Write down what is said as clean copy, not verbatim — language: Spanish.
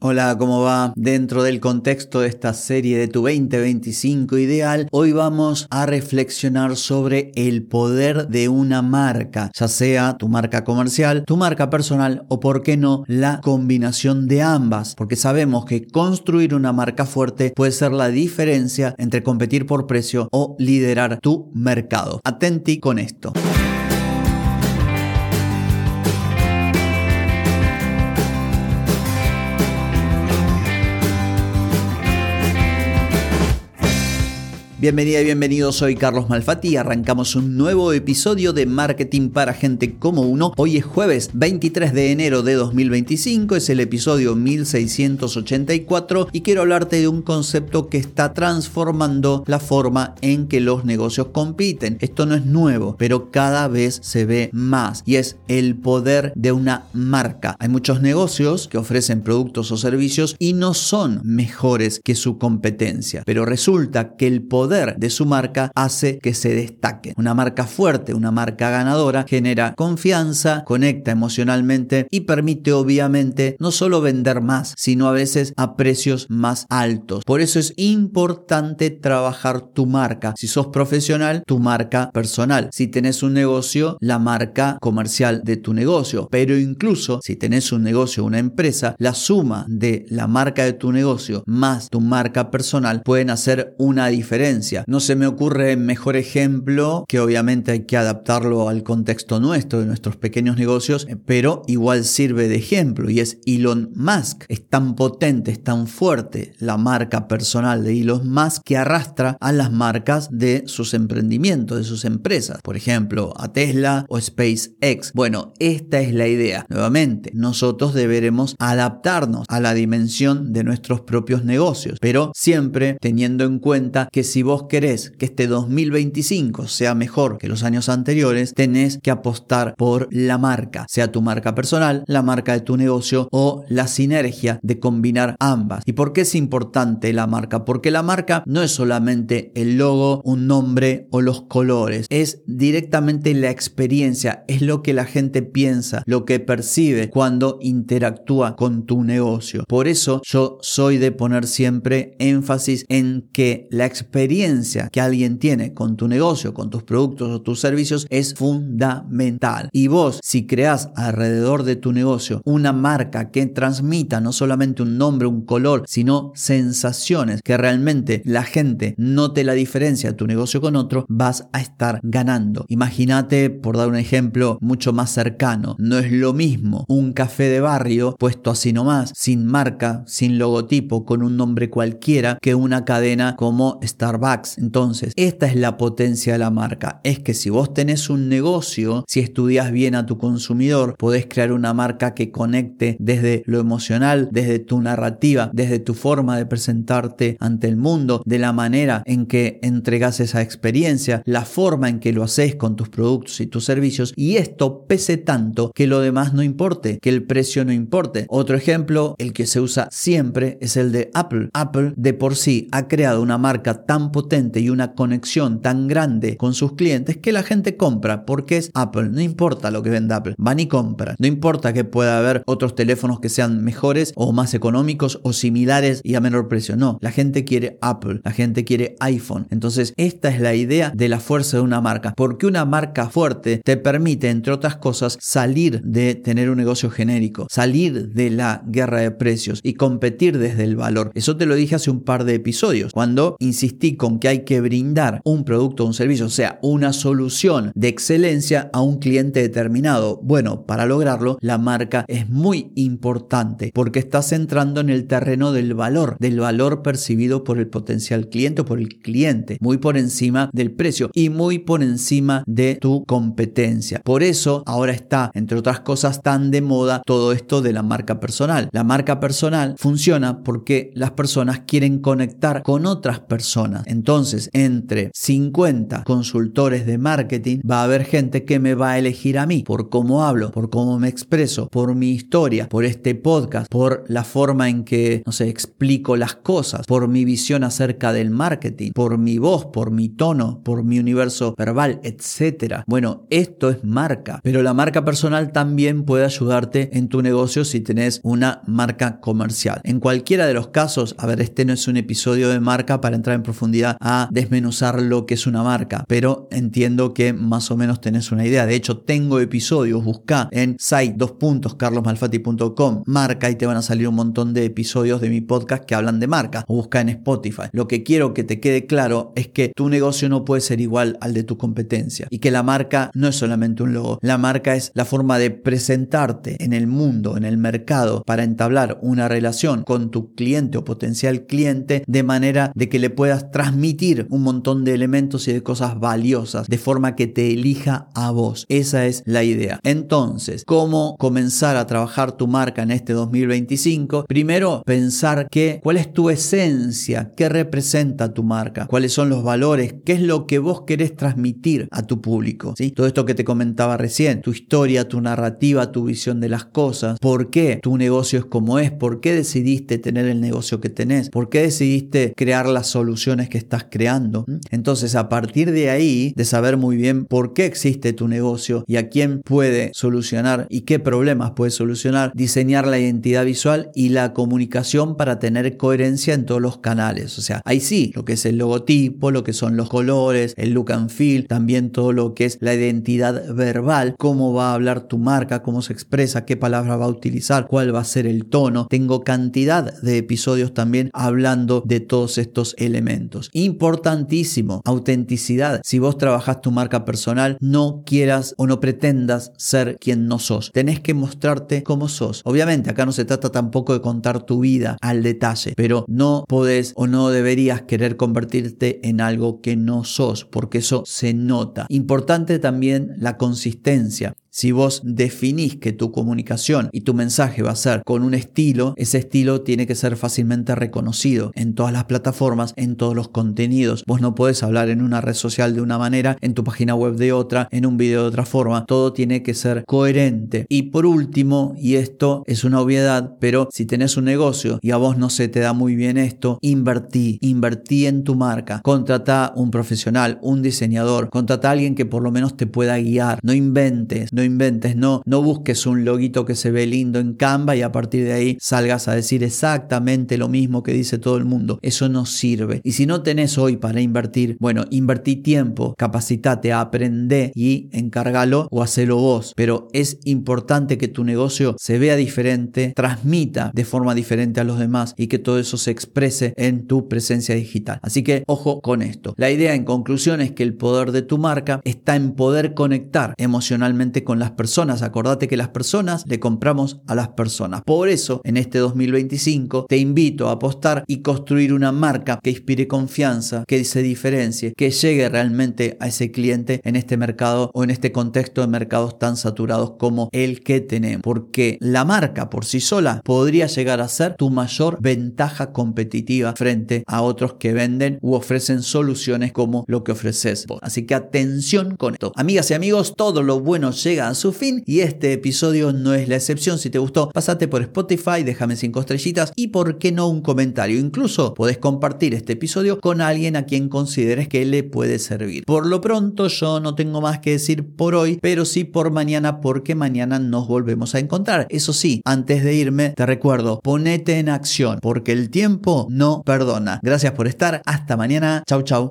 Hola, ¿cómo va? Dentro del contexto de esta serie de tu 2025 ideal, hoy vamos a reflexionar sobre el poder de una marca, ya sea tu marca comercial, tu marca personal o, por qué no, la combinación de ambas, porque sabemos que construir una marca fuerte puede ser la diferencia entre competir por precio o liderar tu mercado. Atenti con esto. Bienvenida y bienvenido, soy Carlos Malfatti y arrancamos un nuevo episodio de Marketing para Gente como Uno. Hoy es jueves 23 de enero de 2025, es el episodio 1684 y quiero hablarte de un concepto que está transformando la forma en que los negocios compiten. Esto no es nuevo, pero cada vez se ve más y es el poder de una marca. Hay muchos negocios que ofrecen productos o servicios y no son mejores que su competencia, pero resulta que el poder de su marca hace que se destaque. Una marca fuerte, una marca ganadora, genera confianza, conecta emocionalmente y permite obviamente no solo vender más, sino a veces a precios más altos. Por eso es importante trabajar tu marca. Si sos profesional, tu marca personal. Si tenés un negocio, la marca comercial de tu negocio. Pero incluso si tenés un negocio, una empresa, la suma de la marca de tu negocio más tu marca personal pueden hacer una diferencia. No se me ocurre mejor ejemplo, que obviamente hay que adaptarlo al contexto nuestro, de nuestros pequeños negocios, pero igual sirve de ejemplo, y es Elon Musk. Es tan potente, es tan fuerte la marca personal de Elon Musk que arrastra a las marcas de sus emprendimientos, de sus empresas, por ejemplo a Tesla o SpaceX. Bueno, esta es la idea. Nuevamente, nosotros deberemos adaptarnos a la dimensión de nuestros propios negocios, pero siempre teniendo en cuenta que si vos querés que este 2025 sea mejor que los años anteriores, tenés que apostar por la marca, sea tu marca personal, la marca de tu negocio o la sinergia de combinar ambas. ¿Y por qué es importante la marca? Porque la marca no es solamente el logo, un nombre o los colores, es directamente la experiencia, es lo que la gente piensa, lo que percibe cuando interactúa con tu negocio. Por eso yo soy de poner siempre énfasis en que la experiencia que alguien tiene con tu negocio, con tus productos o tus servicios es fundamental. Y vos, si creás alrededor de tu negocio una marca que transmita no solamente un nombre, un color, sino sensaciones, que realmente la gente note la diferencia de tu negocio con otro, vas a estar ganando. Imagínate, por dar un ejemplo mucho más cercano, no es lo mismo un café de barrio puesto así nomás, sin marca, sin logotipo, con un nombre cualquiera, que una cadena como Starbucks. Entonces, esta es la potencia de la marca. Es que si vos tenés un negocio, si estudias bien a tu consumidor, podés crear una marca que conecte desde lo emocional, desde tu narrativa, desde tu forma de presentarte ante el mundo, de la manera en que entregas esa experiencia, la forma en que lo haces con tus productos y tus servicios, y esto pese tanto que lo demás no importe, que el precio no importe. Otro ejemplo, el que se usa siempre, es el de Apple. Apple de por sí ha creado una marca tan potente y una conexión tan grande con sus clientes que la gente compra porque es Apple. No importa lo que venda Apple, van y compran. No importa que pueda haber otros teléfonos que sean mejores o más económicos o similares y a menor precio. No, la gente quiere Apple, la gente quiere iPhone. Entonces, esta es la idea de la fuerza de una marca, porque una marca fuerte te permite, entre otras cosas, salir de tener un negocio genérico, salir de la guerra de precios y competir desde el valor. Eso te lo dije hace un par de episodios, cuando insistí con que hay que brindar un producto o un servicio, o sea, una solución de excelencia a un cliente determinado. Bueno, para lograrlo, la marca es muy importante porque estás entrando en el terreno del valor percibido por el potencial cliente o por el cliente, muy por encima del precio y muy por encima de tu competencia. Por eso ahora está, entre otras cosas, tan de moda todo esto de la marca personal. La marca personal funciona porque las personas quieren conectar con otras personas. Entonces, entre 50 consultores de marketing va a haber gente que me va a elegir a mí por cómo hablo, por cómo me expreso, por mi historia, por este podcast, por la forma en que, explico las cosas, por mi visión acerca del marketing, por mi voz, por mi tono, por mi universo verbal, etc. Bueno, esto es marca, pero la marca personal también puede ayudarte en tu negocio si tenés una marca comercial. En cualquiera de los casos, este no es un episodio de marca para entrar en profundidad a desmenuzar lo que es una marca, pero entiendo que más o menos tenés una idea. De hecho, tengo episodios, buscá en site.carlosmalfatti.com marca y te van a salir un montón de episodios de mi podcast que hablan de marca, o busca en Spotify. Lo que quiero que te quede claro es que tu negocio no puede ser igual al de tu competencia y que la marca no es solamente un logo. La marca es la forma de presentarte en el mundo, en el mercado, para entablar una relación con tu cliente o potencial cliente de manera de que le puedas transmitir un montón de elementos y de cosas valiosas de forma que te elija a vos. Esa es la idea. Entonces, ¿cómo comenzar a trabajar tu marca en este 2025? Primero, pensar cuál es tu esencia, qué representa tu marca, cuáles son los valores, qué es lo que vos querés transmitir a tu público, ¿sí? Todo esto que te comentaba recién, tu historia, tu narrativa, tu visión de las cosas, por qué tu negocio es como es, por qué decidiste tener el negocio que tenés, por qué decidiste crear las soluciones que estás creando. Entonces, a partir de ahí, de saber muy bien por qué existe tu negocio y a quién puede solucionar y qué problemas puede solucionar, diseñar la identidad visual y la comunicación para tener coherencia en todos los canales. O sea, ahí sí, lo que es el logotipo, lo que son los colores, el look and feel, también todo lo que es la identidad verbal, cómo va a hablar tu marca, cómo se expresa, qué palabra va a utilizar, cuál va a ser el tono. Tengo cantidad de episodios también hablando de todos estos elementos. Importantísimo, autenticidad. Si vos trabajás tu marca personal, no quieras o no pretendas ser quien no sos. Tenés que mostrarte como sos. Obviamente, acá no se trata tampoco de contar tu vida al detalle, pero no podés o no deberías querer convertirte en algo que no sos, porque eso se nota. Importante también la consistencia. Si vos definís que tu comunicación y tu mensaje va a ser con un estilo, ese estilo tiene que ser fácilmente reconocido en todas las plataformas, en todos los contenidos. Vos no podés hablar en una red social de una manera, en tu página web de otra, en un video de otra forma. Todo tiene que ser coherente. Y por último, y esto es una obviedad, pero si tenés un negocio y a vos no se te da muy bien esto, invertí en tu marca. Contratá un profesional, un diseñador, contratá a alguien que por lo menos te pueda guiar. No inventes, no busques un loguito que se ve lindo en Canva y a partir de ahí salgas a decir exactamente lo mismo que dice todo el mundo. Eso no sirve. Y si no tenés hoy para invertir, bueno, invertí tiempo, capacitate, aprende y encárgalo o hacelo vos. Pero es importante que tu negocio se vea diferente, transmita de forma diferente a los demás y que todo eso se exprese en tu presencia digital. Así que ojo con esto. La idea en conclusión es que el poder de tu marca está en poder conectar emocionalmente con las personas. Acordate que las personas le compramos a las personas. Por eso, en este 2025 te invito a apostar y construir una marca que inspire confianza, que se diferencie, que llegue realmente a ese cliente en este mercado o en este contexto de mercados tan saturados como el que tenemos. Porque la marca por sí sola podría llegar a ser tu mayor ventaja competitiva frente a otros que venden u ofrecen soluciones como lo que ofreces vos. Así que atención con esto. Amigas y amigos, todo lo bueno llega a su fin y este episodio no es la excepción. Si te gustó, pásate por Spotify, déjame 5 estrellitas y por qué no un comentario. Incluso podés compartir este episodio con alguien a quien consideres que le puede servir. Por lo pronto yo no tengo más que decir por hoy, pero sí por mañana, porque mañana nos volvemos a encontrar. Eso sí, antes de irme te recuerdo, ponete en acción porque el tiempo no perdona. Gracias por estar, hasta mañana, chau chau.